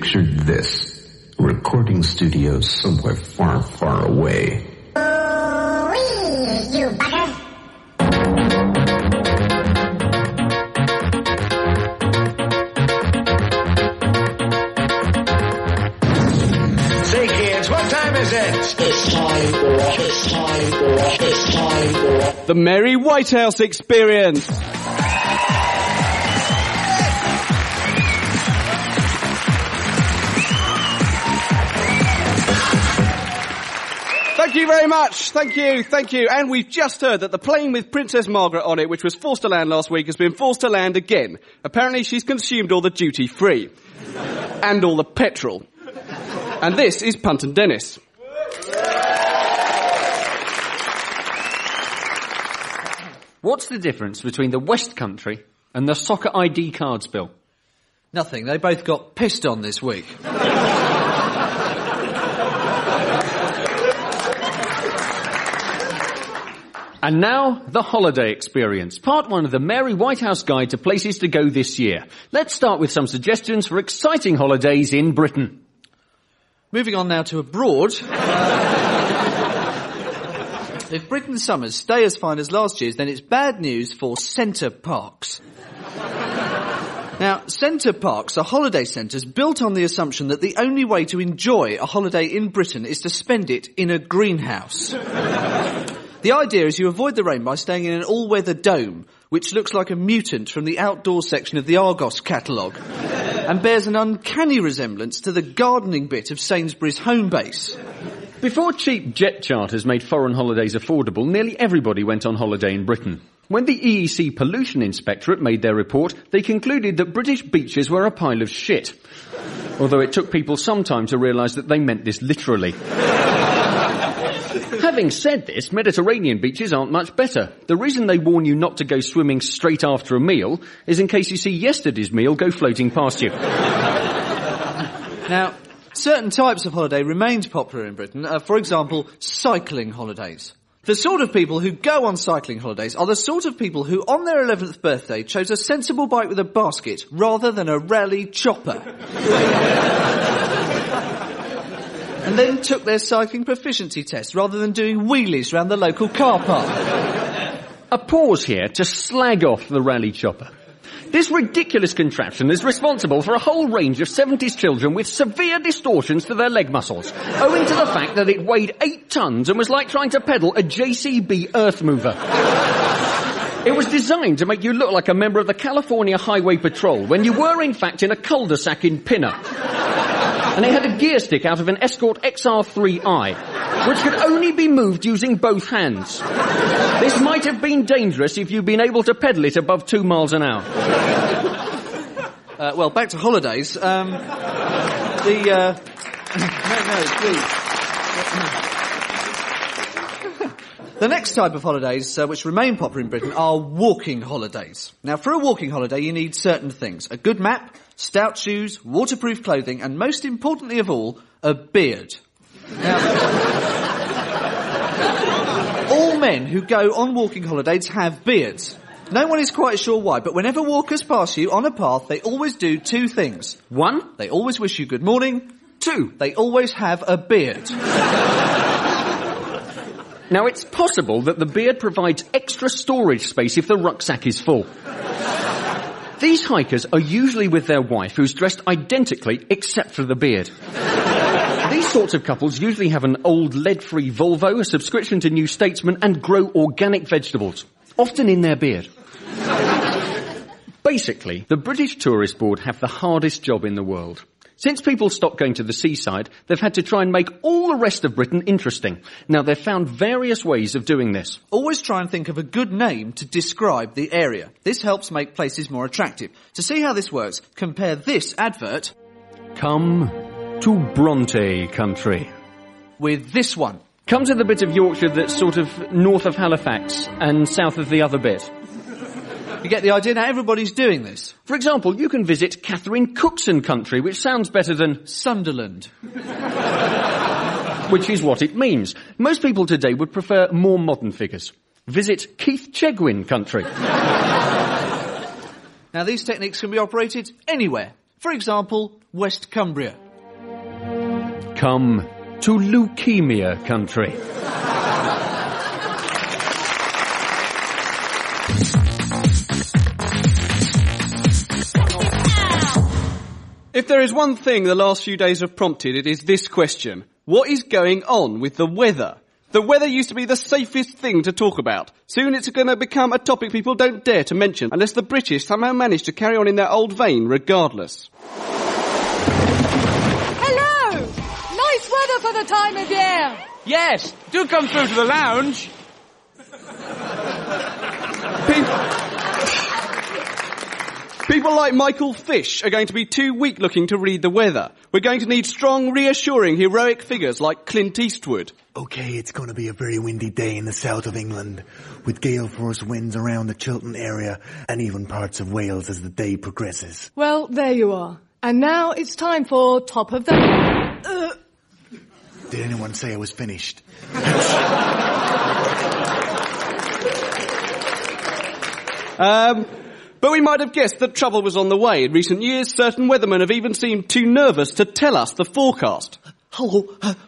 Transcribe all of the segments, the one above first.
pictured this. A recording studio somewhere far, far away. You bugger! Say, kids, what time is it? It's time for The Mary Whitehouse Experience. Thank you very much. Thank you. And we've just heard that the plane with Princess Margaret on it, which was forced to land last week, has been forced to land again. Apparently she's consumed all the duty free. And all the petrol. And this is Punt and Dennis. What's the difference between the West Country and the Soccer ID Cards Bill? Nothing. They both got pissed on this week. And now, the holiday experience. Part 1 of the Mary Whitehouse Guide to Places to Go this year. Let's start with some suggestions for exciting holidays in Britain. Moving on now to abroad. If Britain's summers stay as fine as last year's, then it's bad news for centre parks. Now, centre parks are holiday centres built on the assumption that the only way to enjoy a holiday in Britain is to spend it in a greenhouse. The idea is you avoid the rain by staying in an all-weather dome, which looks like a mutant from the outdoor section of the Argos catalogue, and bears an uncanny resemblance to the gardening bit of Sainsbury's home base. Before cheap jet charters made foreign holidays affordable, nearly everybody went on holiday in Britain. When the EEC Pollution Inspectorate made their report, they concluded that British beaches were a pile of shit. Although it took people some time to realise that they meant this literally. Having said this, Mediterranean beaches aren't much better. The reason they warn you not to go swimming straight after a meal is in case you see yesterday's meal go floating past you. Now, certain types of holiday remained popular in Britain. For example, cycling holidays. The sort of people who go on cycling holidays are the sort of people who, on their 11th birthday, chose a sensible bike with a basket rather than a rally chopper. And then took their cycling proficiency test rather than doing wheelies around the local car park. A pause here to slag off the rally chopper. This ridiculous contraption is responsible for a whole range of 70s children with severe distortions to their leg muscles, owing to the fact that it weighed 8 tons and was like trying to pedal a JCB earth mover. It was designed to make you look like a member of the California Highway Patrol when you were in fact in a cul-de-sac in Pinner. And it had a gear stick out of an Escort XR3i, which could only be moved using both hands. This might have been dangerous if you'd been able to pedal it above 2 miles an hour. Well, back to holidays. No, please. The next type of holidays, which remain popular in Britain, are walking holidays. Now, for a walking holiday, you need certain things. A good map, stout shoes, waterproof clothing, and most importantly of all, a beard. Now, all men who go on walking holidays have beards. No one is quite sure why, but whenever walkers pass you on a path, they always do 2 things. 1, they always wish you good morning. 2, they always have a beard. Now, it's possible that the beard provides extra storage space if the rucksack is full. These hikers are usually with their wife, who's dressed identically except for the beard. These sorts of couples usually have an old lead-free Volvo, a subscription to New Statesman, and grow organic vegetables, often in their beard. Basically, the British Tourist Board have the hardest job in the world. Since people stopped going to the seaside, they've had to try and make all the rest of Britain interesting. Now, they've found various ways of doing this. Always try and think of a good name to describe the area. This helps make places more attractive. To see how this works, compare this advert... Come to Bronte country. ...with this one. Come to the bit of Yorkshire that's sort of north of Halifax and south of the other bit. You get the idea? Now everybody's doing this. For example, you can visit Catherine Cookson country, which sounds better than Sunderland. Which is what it means. Most people today would prefer more modern figures. Visit Keith Chegwin country. Now these techniques can be operated anywhere. For example, West Cumbria. Come to leukemia country. If there is one thing the last few days have prompted, it is this question. What is going on with the weather? The weather used to be the safest thing to talk about. Soon it's going to become a topic people don't dare to mention unless the British somehow manage to carry on in their old vein regardless. Hello! Nice weather for the time of year. Yes, do come through to the lounge. People like Michael Fish are going to be too weak looking to read the weather. We're going to need strong, reassuring, heroic figures like Clint Eastwood. Okay, it's going to be a very windy day in the south of England, with gale force winds around the Chiltern area and even parts of Wales as the day progresses. Well, there you are. And now it's time for Top of the... Did anyone say I was finished? But we might have guessed that trouble was on the way. In recent years, certain weathermen have even seemed too nervous to tell us the forecast. Hello,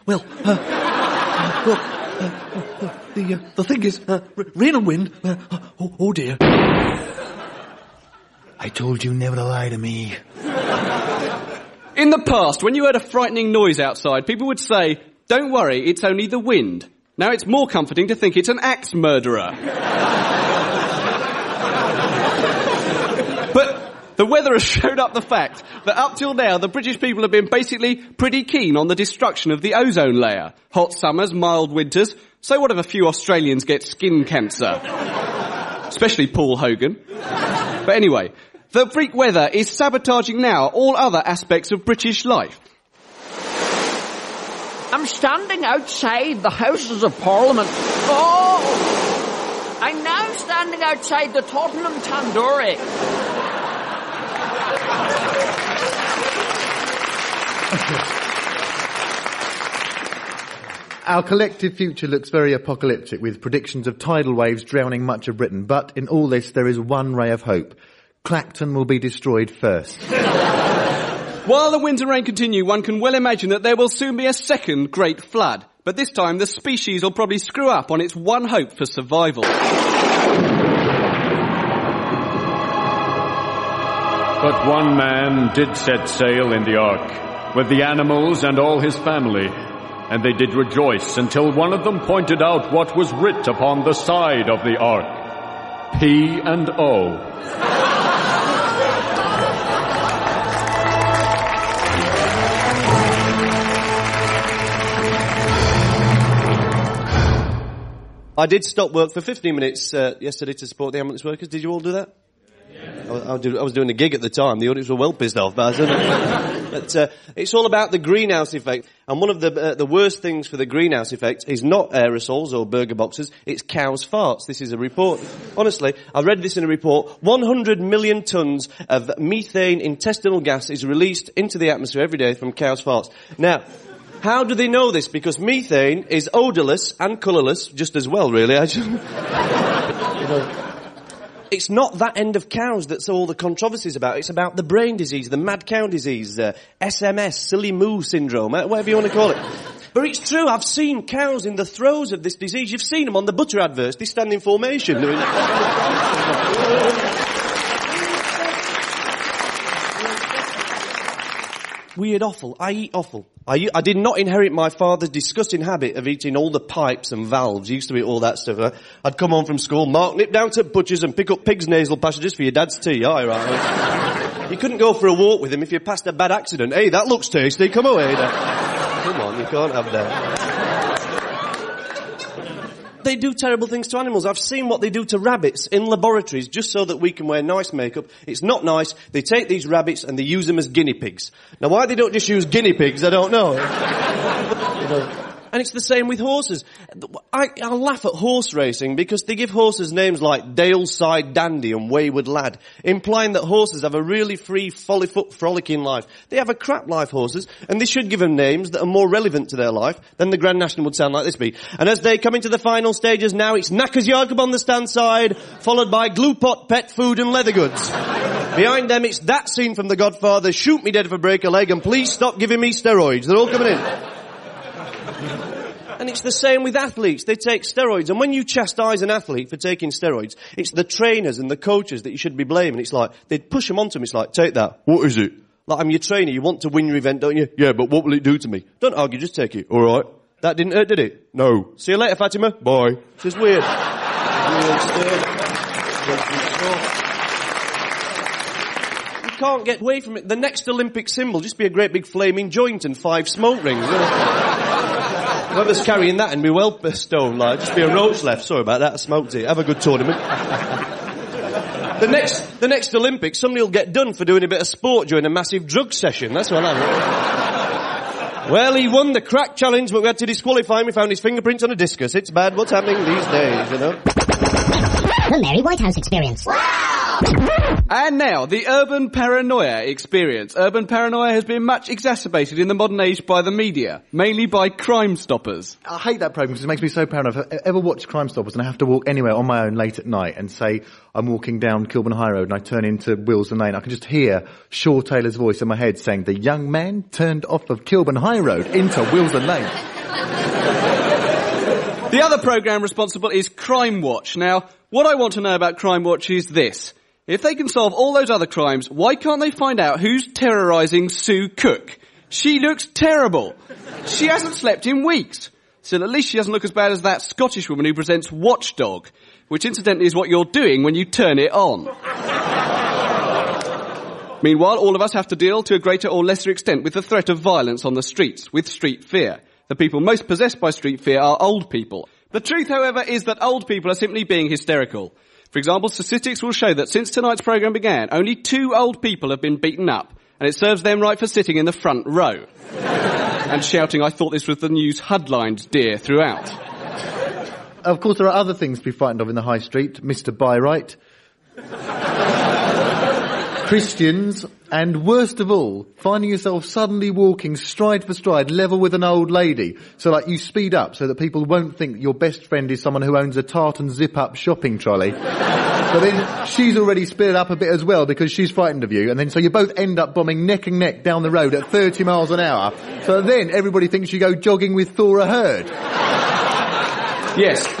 the thing is, rain and wind, oh dear. I told you never to lie to me. In the past, when you heard a frightening noise outside, people would say, don't worry, it's only the wind. Now it's more comforting to think it's an axe murderer. But the weather has showed up the fact that up till now the British people have been basically pretty keen on the destruction of the ozone layer. Hot summers, mild winters, so what if a few Australians get skin cancer? Especially Paul Hogan. But anyway, the freak weather is sabotaging now all other aspects of British life. I'm standing outside the Houses of Parliament. Oh! I'm now standing outside the Tottenham Tandoori. Our collective future looks very apocalyptic, with predictions of tidal waves drowning much of Britain. But in all this, there is one ray of hope. Clacton will be destroyed first. While the winds and rain continue, one can well imagine that there will soon be a second great flood. But this time, the species will probably screw up on its one hope for survival. But one man did set sail in the ark, with the animals and all his family, and they did rejoice until one of them pointed out what was writ upon the side of the ark. P&O. I did stop work for 15 minutes yesterday to support the ambulance workers. Did you all do that? Yeah. I was doing a gig at the time. The audience were well pissed off. But it's all about the greenhouse effect. And one of the worst things for the greenhouse effect is not aerosols or burger boxes. It's cows' farts. This is a report. Honestly, I read this in a report. 100 million tons of methane intestinal gas is released into the atmosphere every day from cows' farts. Now, how do they know this? Because methane is odourless and colourless, just as well, really. It's not that end of cows that's all the controversies about. It's about the brain disease, the mad cow disease, SMS, silly moo syndrome, whatever you want to call it. But it's true, I've seen cows in the throes of this disease. You've seen them on the butter adverts. They stand in formation. Weird offal. I eat offal. I did not inherit my father's disgusting habit of eating all the pipes and valves. He used to eat all that stuff. I'd come home from school, Mark, nip down to Butcher's and pick up pig's nasal passages for your dad's tea. Aye, right. You couldn't go for a walk with him if you passed a bad accident. Hey, that looks tasty. Come away. Come on, you can't have that. They do terrible things to animals. I've seen what they do to rabbits in laboratories just so that we can wear nice makeup. It's not nice. They take these rabbits and they use them as guinea pigs. Now, why they don't just use guinea pigs, I don't know. And it's the same with horses. I laugh at horse racing because they give horses names like Daleside Dandy and Wayward Lad, implying that horses have a really free, folly-foot, frolicking life. They have a crap life, horses, and they should give them names that are more relevant to their life than the Grand National would sound like this be. And as they come into the final stages now, it's Knackers Yard Club on the stand side, followed by Glue Pot, Pet Food and Leather Goods. Behind them, it's that scene from The Godfather, shoot me dead if I break a leg, and please stop giving me steroids. They're all coming in. And it's the same with athletes. They take steroids. And when you chastise an athlete for taking steroids, it's the trainers and the coaches that you should be blaming. It's like, they'd push them onto him. It's like, take that. What is it? Like, I'm your trainer. You want to win your event, don't you? Yeah, but what will it do to me? Don't argue, just take it. All right. That didn't hurt, did it? No. See you later, Fatima. Bye. It's just weird. You can't get away from it. The next Olympic symbol just be a great big flaming joint and 5 smoke rings. Whoever's carrying that and be well stone, like, just be a roach left. Sorry about that, I smoked it. Have a good tournament. The next Olympics, somebody will get done for doing a bit of sport during a massive drug session. That's what I'm. Well, he won the crack challenge, but we had to disqualify him. We found his fingerprints on a discus. It's bad what's happening these days, you know. The Mary Whitehouse Experience. Wow! And now, the urban paranoia experience. Urban paranoia has been much exacerbated in the modern age by the media, mainly by Crime Stoppers. I hate that programme because it makes me so paranoid. If I ever watch Crime Stoppers and I have to walk anywhere on my own late at night and say I'm walking down Kilburn High Road and I turn into Willesden Lane, I can just hear Shaw Taylor's voice in my head saying, the young man turned off of Kilburn High Road into Willesden Lane. The other programme responsible is Crime Watch. Now, what I want to know about Crime Watch is this. If they can solve all those other crimes, why can't they find out who's terrorising Sue Cook? She looks terrible. She hasn't slept in weeks. Still, at least she doesn't look as bad as that Scottish woman who presents Watchdog, which incidentally is what you're doing when you turn it on. Meanwhile, all of us have to deal to a greater or lesser extent with the threat of violence on the streets, with street fear. The people most possessed by street fear are old people. The truth, however, is that old people are simply being hysterical. For example, statistics will show that since tonight's programme began, only 2 old people have been beaten up, and it serves them right for sitting in the front row. And shouting, I thought this was the news headlines, dear, throughout. Of course, there are other things to be frightened of in the high street. Mr. Byright. Christians, and worst of all, finding yourself suddenly walking stride for stride, level with an old lady. So, like, you speed up so that people won't think your best friend is someone who owns a tartan zip-up shopping trolley. But then she's already sped up a bit as well because she's frightened of you. And then so you both end up bombing neck and neck down the road at 30 miles an hour. So then everybody thinks you go jogging with Thora Hird. Yes.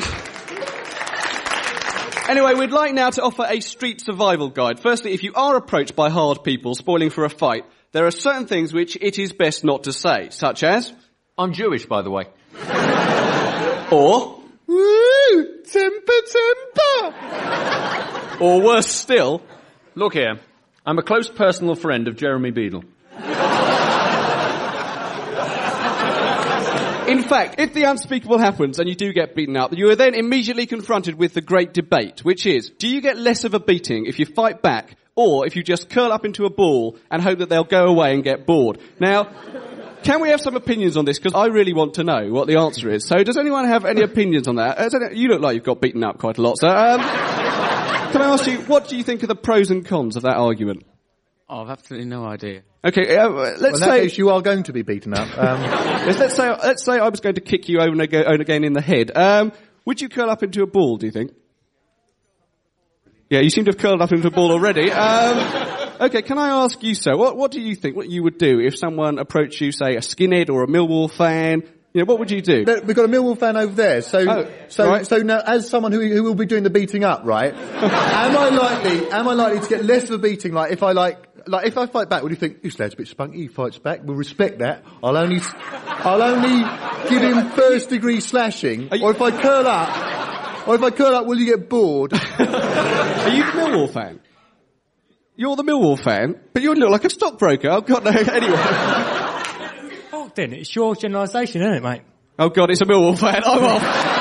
Anyway, we'd like now to offer a street survival guide. Firstly, if you are approached by hard people spoiling for a fight, there are certain things which it is best not to say, such as... I'm Jewish, by the way. Or... Woo! Temper, temper! Or worse still... Look here, I'm a close personal friend of Jeremy Beadle. In fact, if the unspeakable happens and you do get beaten up, you are then immediately confronted with the great debate, which is, do you get less of a beating if you fight back, or if you just curl up into a ball and hope that they'll go away and get bored? Now, can we have some opinions on this? Because I really want to know what the answer is. So does anyone have any opinions on that? You look like you've got beaten up quite a lot, sir. Can I ask you, what do you think are the pros and cons of that argument? Oh, I've absolutely no idea. Okay, let's say... In that case, you are going to be beaten up. Let's say I was going to kick you over and again in the head. Would you curl up into a ball, do you think? Yeah, you seem to have curled up into a ball already. Okay, can I ask you, sir, what do you think, what you would do if someone approached you, say, a skinhead or a Millwall fan? You know, what would you do? We've got a Millwall fan over there, so now, as someone who will be doing the beating up, right? am I likely to get less of a beating, like if I if I fight back, would you think, this lad's a bit spunky, he fights back, we'll respect that. I'll only give him first degree slashing, or if I curl up, will you get bored? Are you the Millwall fan? You're the Millwall fan, but you look like a stockbroker. I've got no, anyway. Oh, then it's your generalisation, isn't it, mate? Oh God, it's a Millwall fan. I'm off.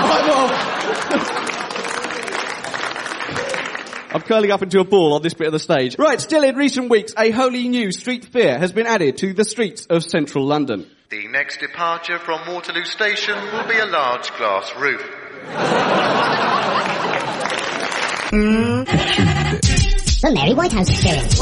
I'm curling up into a ball on this bit of the stage. Right, still in recent weeks, a wholly new street fair has been added to the streets of central London. The next departure from Waterloo Station will be a large glass roof. The Mary Whitehouse Experience.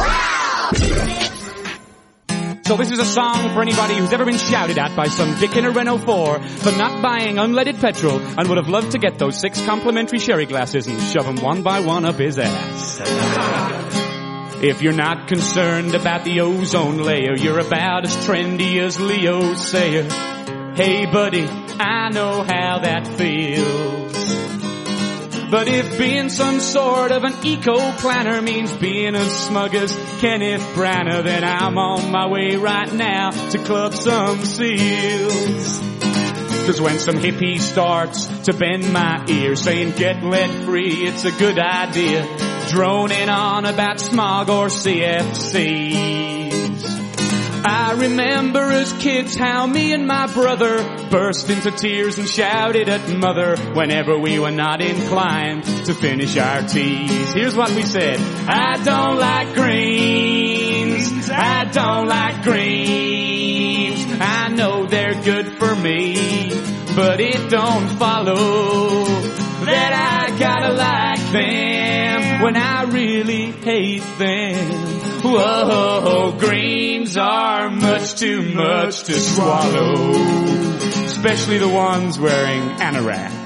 So this is a song for anybody who's ever been shouted at by some dick in a Renault 4 for not buying unleaded petrol and would have loved to get those 6 complimentary sherry glasses and shove them one by one up his ass. If you're not concerned about the ozone layer, you're about as trendy as Leo Sayer. Hey buddy, I know how that feels. But if being some sort of an eco-planner means being as smug as Kenneth Branagh, then I'm on my way right now to club some seals. 'Cause when some hippie starts to bend my ear saying get lead free, it's a good idea, droning on about smog or CFCs. I remember as kids how me and my brother burst into tears and shouted at mother whenever we were not inclined to finish our teas. Here's what we said: I don't like greens, I don't like greens. I know they're good for me, but it don't follow that I gotta like them when I really hate them. Whoa, greens are much too much to swallow, especially the ones wearing anoraks.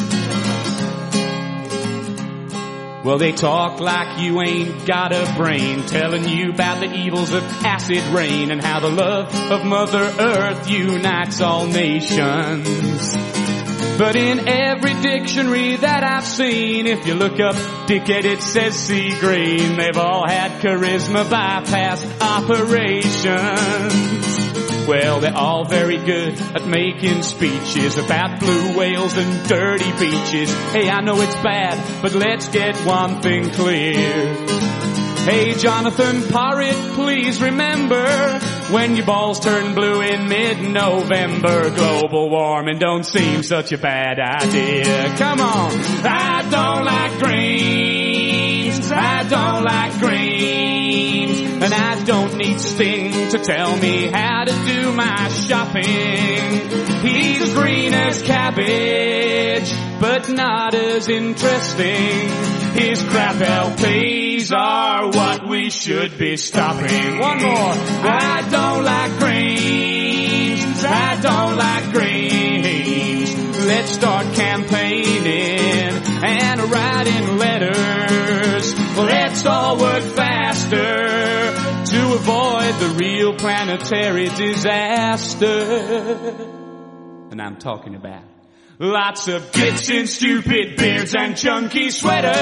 Well, they talk like you ain't got a brain, telling you about the evils of acid rain and how the love of Mother Earth unites all nations. But in every dictionary that I've seen, if you look up dickhead, it says sea green. They've all had charisma bypass operations. Well, they're all very good at making speeches about blue whales and dirty beaches. Hey, I know it's bad, but let's get one thing clear. Hey, Jonathan Porritt, please remember, when your balls turn blue in mid-November, global warming don't seem such a bad idea. Come on! I don't like greens, I don't like greens, and I don't need Sting to tell me how to do my shopping. He's green as cabbage, but not as interesting. His crap LPs are what we should be stopping. One more. I don't like greens, I don't like greens. Let's start campaigning and writing letters. Let's all work faster to avoid the real planetary disaster. And I'm talking about lots of gits in stupid beards and chunky sweaters.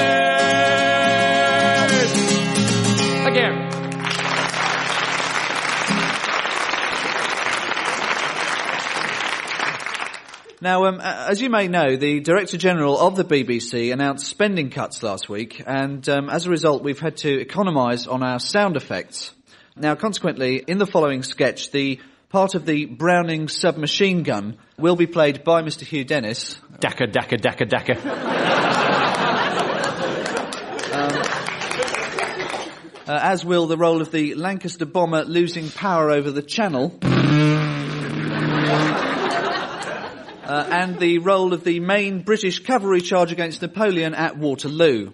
Again. Now, as you may know, the Director General of the BBC announced spending cuts last week, and as a result, we've had to economise on our sound effects. Now, consequently, in the following sketch, the part of the Browning submachine gun will be played by Mr. Hugh Dennis. Dacca, dacca, dacca, dacca. As will the role of the Lancaster bomber losing power over the Channel. And the role of the main British cavalry charge against Napoleon at Waterloo.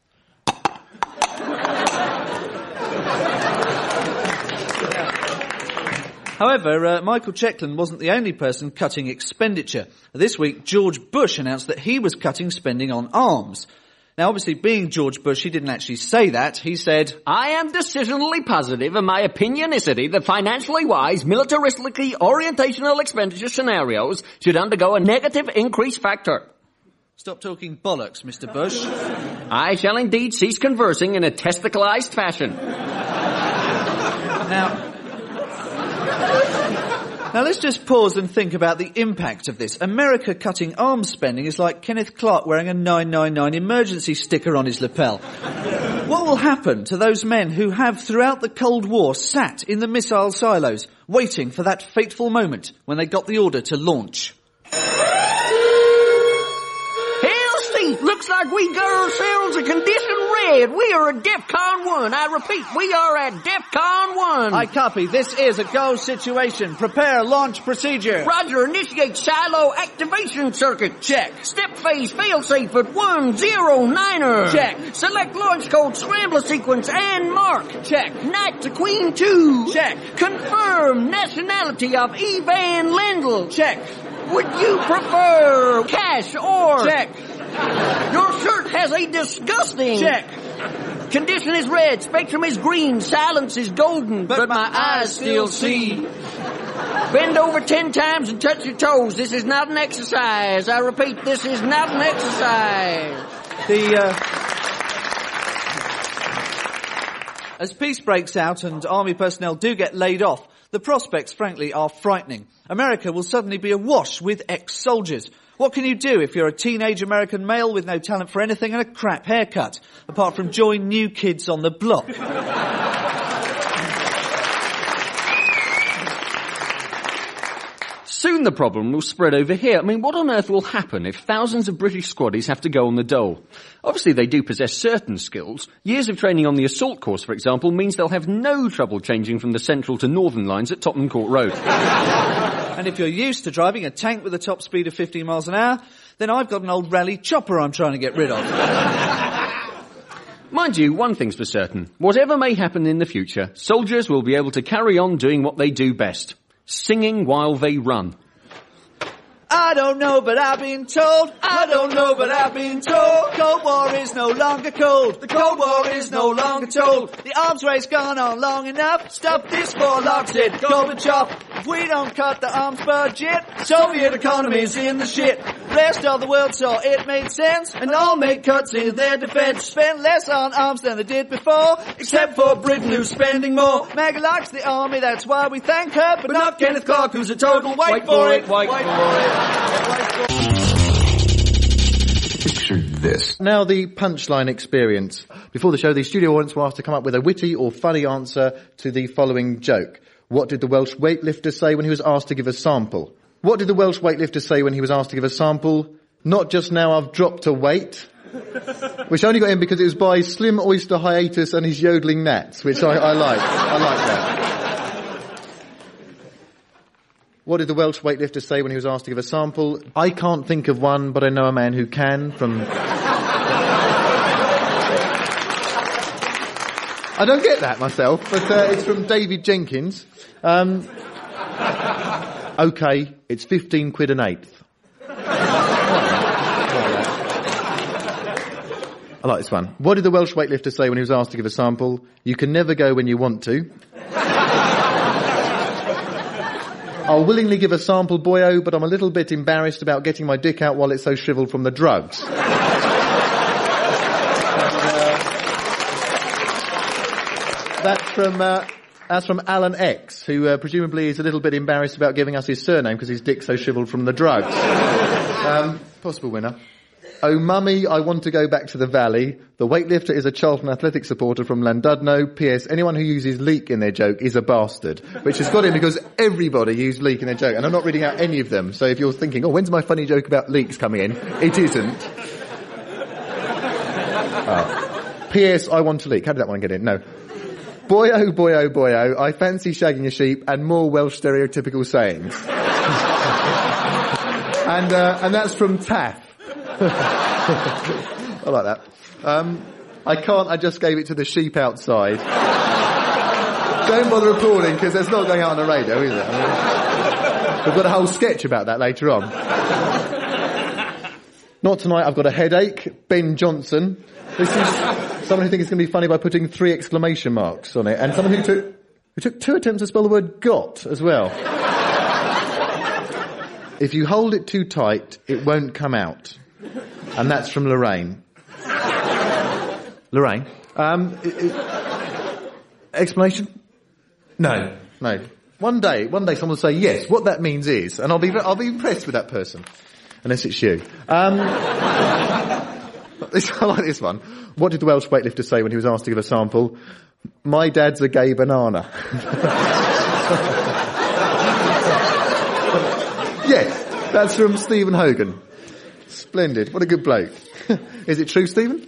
However, Michael Checkland wasn't the only person cutting expenditure. This week, George Bush announced that he was cutting spending on arms. Now, obviously, being George Bush, he didn't actually say that. He said, I am decisionally positive in my opinionicity that financially wise, militaristically orientational expenditure scenarios should undergo a negative increase factor. Stop talking bollocks, Mr. Bush. I shall indeed cease conversing in a testicleized fashion. Now let's just pause and think about the impact of this. America cutting arms spending is like Kenneth Clark wearing a 999 emergency sticker on his lapel. What will happen to those men who have, throughout the Cold War, sat in the missile silos, waiting for that fateful moment when they got the order to launch? Looks like we got ourselves a condition red. We are at DEFCON 1. I repeat, we are at DEFCON 1. I copy. This is a go situation. Prepare launch procedure. Roger, initiate silo activation circuit. Check. Step phase failsafe at 109er. Check. Select launch code scrambler sequence and mark. Check. Knight to Queen 2. Check. Confirm nationality of Evan Lendl. Check. Would you prefer cash or... Check. Your shirt has a disgusting... Check. Condition is red, spectrum is green, silence is golden, but my eyes still see. Bend over 10 times and touch your toes. This is not an exercise. I repeat, this is not an exercise. As peace breaks out and army personnel do get laid off, the prospects, frankly, are frightening. America will suddenly be awash with ex-soldiers. What can you do if you're a teenage American male with no talent for anything and a crap haircut, apart from join New Kids on the Block? Soon the problem will spread over here. I mean, what on earth will happen if thousands of British squaddies have to go on the dole? Obviously, they do possess certain skills. Years of training on the assault course, for example, means they'll have no trouble changing from the Central to Northern lines at Tottenham Court Road. And if you're used to driving a tank with a top speed of 15 miles an hour, then I've got an old rally chopper I'm trying to get rid of. Mind you, one thing's for certain. Whatever may happen in the future, soldiers will be able to carry on doing what they do best. Singing while they run. I don't know, but I've been told. I don't know, but I've been told. Cold War is no longer cold. The Cold War is no longer told. The arms race gone on long enough. Stop this war, locks it. Gorbachev. If we don't cut the arms budget, Soviet economy's in the shit. Rest of the world saw it made sense, and all make cuts in their defense. Spend less on arms than they did before, except for Britain who's spending more. Maggie likes the army, that's why we thank her, but not Kenneth Clark who's a total white for it. White for it. Picture this. Now the punchline experience. Before the show, the studio audience were asked to come up with a witty or funny answer to the following joke. What did the Welsh weightlifter say when he was asked to give a sample? What did the Welsh weightlifter say when he was asked to give a sample? Not just now, I've dropped a weight. Which only got in because it was by Slim Oyster Hiatus and his yodeling gnats, which I like. I like that. What did the Welsh weightlifter say when he was asked to give a sample? I can't think of one, but I know a man who can, from... I don't get that myself, but it's from David Jenkins. OK, it's 15 quid an eighth. I like this one. What did the Welsh weightlifter say when he was asked to give a sample? You can never go when you want to. I'll willingly give a sample, boyo, but I'm a little bit embarrassed about getting my dick out while it's so shriveled from the drugs. That's from Alan X, who presumably is a little bit embarrassed about giving us his surname because his dick's so shriveled from the drugs. Possible winner. Oh mummy, I want to go back to the valley. The weightlifter is a Charlton Athletic supporter from Llandudno. P.S. Anyone who uses leek in their joke is a bastard. Which has got in because everybody used leek in their joke. And I'm not reading out any of them. So if you're thinking, oh, when's my funny joke about leeks coming in? It isn't. P.S. I want to leek. How did that one get in? No. Boyo, boyo, boyo, I fancy shagging a sheep and more Welsh stereotypical sayings. And that's from Taff. I like that. I just gave it to the sheep outside. Don't bother applauding because it's not going out on the radio, is it? I mean, we've got a whole sketch about that later on. Not tonight, I've got a headache. Ben Johnson. This is someone who thinks it's going to be funny by putting 3 exclamation marks on it. And someone who took 2 attempts to spell the word got as well. If you hold it too tight, it won't come out. And that's from Lorraine. Lorraine? Explanation? No. One day someone will say yes. What that means is, and I'll be impressed with that person. Unless it's you. I like this one. What did the Welsh weightlifter say when he was asked to give a sample? My dad's a gay banana. Yes, that's from Stephen Hogan. Splendid. What a good bloke. Is it true, Stephen?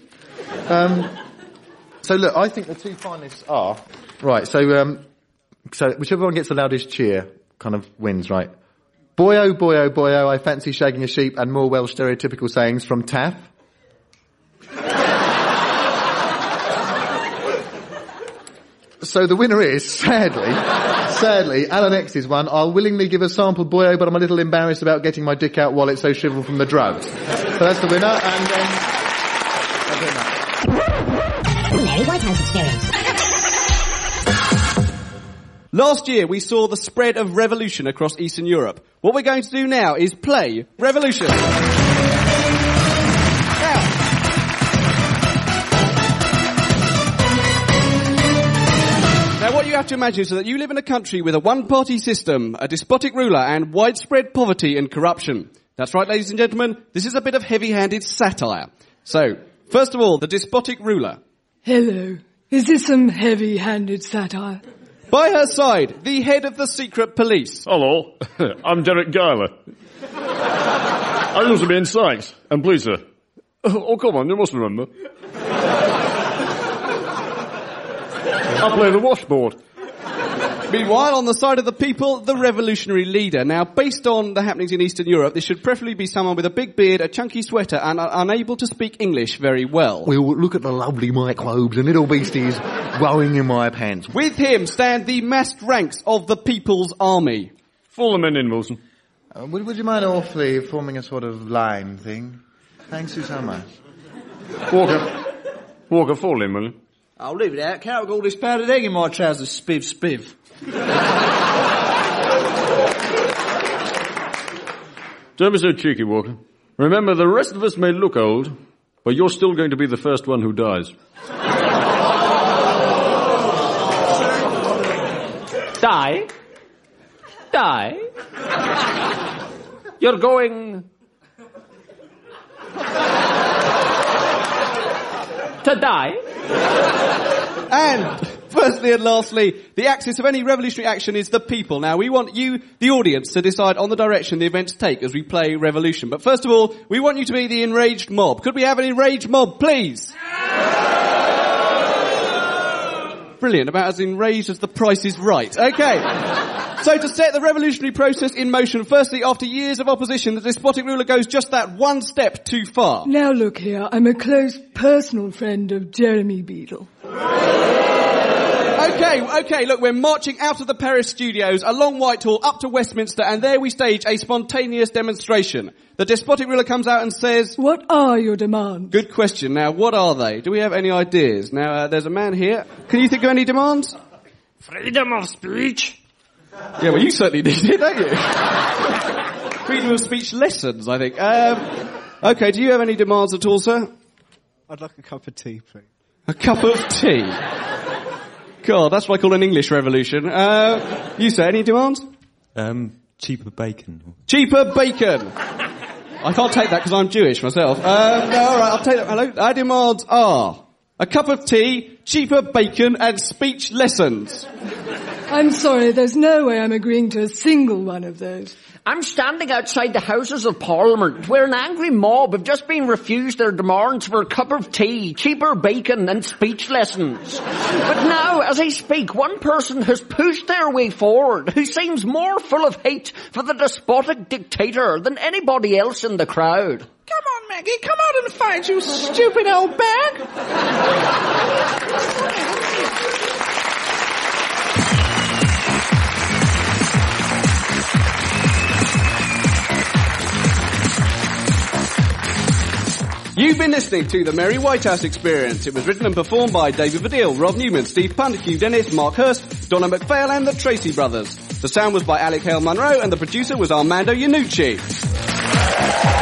So look, I think the 2 finalists are... Right, so whichever one gets the loudest cheer kind of wins, right? Boyo, boyo, boyo, I fancy shagging a sheep and more Welsh stereotypical sayings from Taff. So the winner is, sadly, Alan X's one. I'll willingly give a sample, boyo, but I'm a little embarrassed about getting my dick out while it's so shriveled from the drugs. So that's the winner, and Mary Whitehouse Experience. Last year we saw the spread of revolution across Eastern Europe. What we're going to do now is play Revolution. Now what you have to imagine is that you live in a country with a one-party system, a despotic ruler and widespread poverty and corruption. That's right, ladies and gentlemen, this is a bit of heavy-handed satire. So, first of all, the despotic ruler. Hello. Is this some heavy-handed satire? By her side, the head of the secret police. Hello, I'm Derek Geiler. I used to be in Sykes. And please, sir. Oh, come on, you must remember. I play the washboard. Meanwhile, on the side of the people, the revolutionary leader. Now, based on the happenings in Eastern Europe, this should preferably be someone with a big beard, a chunky sweater, and unable to speak English very well. Well, look at the lovely microbes and little beasties growing in my pants. With him stand the massed ranks of the People's Army. Fall them in, Wilson. Would you mind awfully forming a sort of line thing? Thanks you so much. Walker, fall in, will you? I'll leave it out. Can't have all this powdered egg in my trousers. Spiv. Don't be so cheeky, Walker. Remember, the rest of us may look old, but you're still going to be the first one who dies. Die? You're going... to die? And, firstly and lastly, the axis of any revolutionary action is the people. Now, we want you, the audience, to decide on the direction the events take as we play Revolution. But first of all, we want you to be the enraged mob. Could we have an enraged mob, please? Brilliant, about as enraged as The Price is Right. Okay. So to set the revolutionary process in motion, firstly, after years of opposition, the despotic ruler goes just that one step too far. Now look here, I'm a close personal friend of Jeremy Beadle. Okay, look, we're marching out of the Paris studios, along Whitehall, up to Westminster, and there we stage a spontaneous demonstration. The despotic ruler comes out and says... What are your demands? Good question. Now, what are they? Do we have any ideas? Now, there's a man here. Can you think of any demands? Freedom of speech. Yeah, well, you certainly need it, don't you? Freedom of speech lessons, I think. Okay, do you have any demands at all, sir? I'd like a cup of tea, please. A cup of tea? God, that's what I call an English revolution. You say, any demands? Cheaper bacon. Cheaper bacon! I can't take that because I'm Jewish myself. No, alright, I'll take that. Hello? Our demands are a cup of tea, cheaper bacon, and speech lessons. I'm sorry, there's no way I'm agreeing to a single one of those. I'm standing outside the Houses of Parliament where an angry mob have just been refused their demands for a cup of tea, cheaper bacon and speech lessons. But now, as I speak, one person has pushed their way forward who seems more full of hate for the despotic dictator than anybody else in the crowd. Come on, Maggie, come out and fight, you stupid old bag! You've been listening to the Mary Whitehouse Experience. It was written and performed by David Baddiel, Rob Newman, Steve Punt, Hugh Dennis, Mark Hurst, Donna McPhail and the Tracy Brothers. The sound was by Alec Hale Munro and the producer was Armando Iannucci.